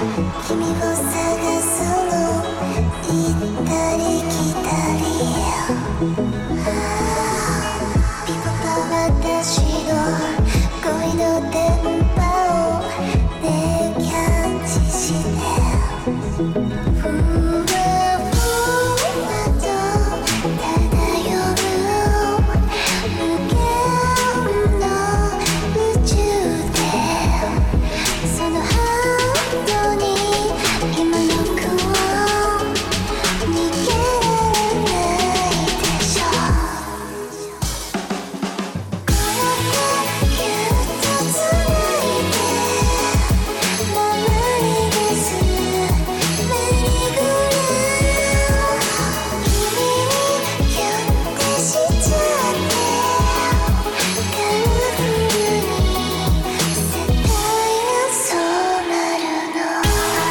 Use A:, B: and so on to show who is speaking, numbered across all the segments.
A: 君を探そう行ったり来たりピコパ私の恋の電波をねキャッチしてふわふわと漂う無限の宇宙でそのハートに今の子を逃げられないでしょこうやってぎゅっとつないで回り出すメリーゴーランド君にギュッてしちゃってカラフルに世界が染まるの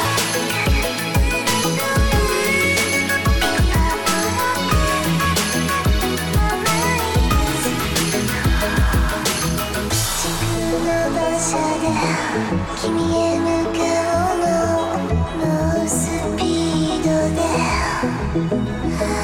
A: 自分の馬車で君へ向かうの猛スピードで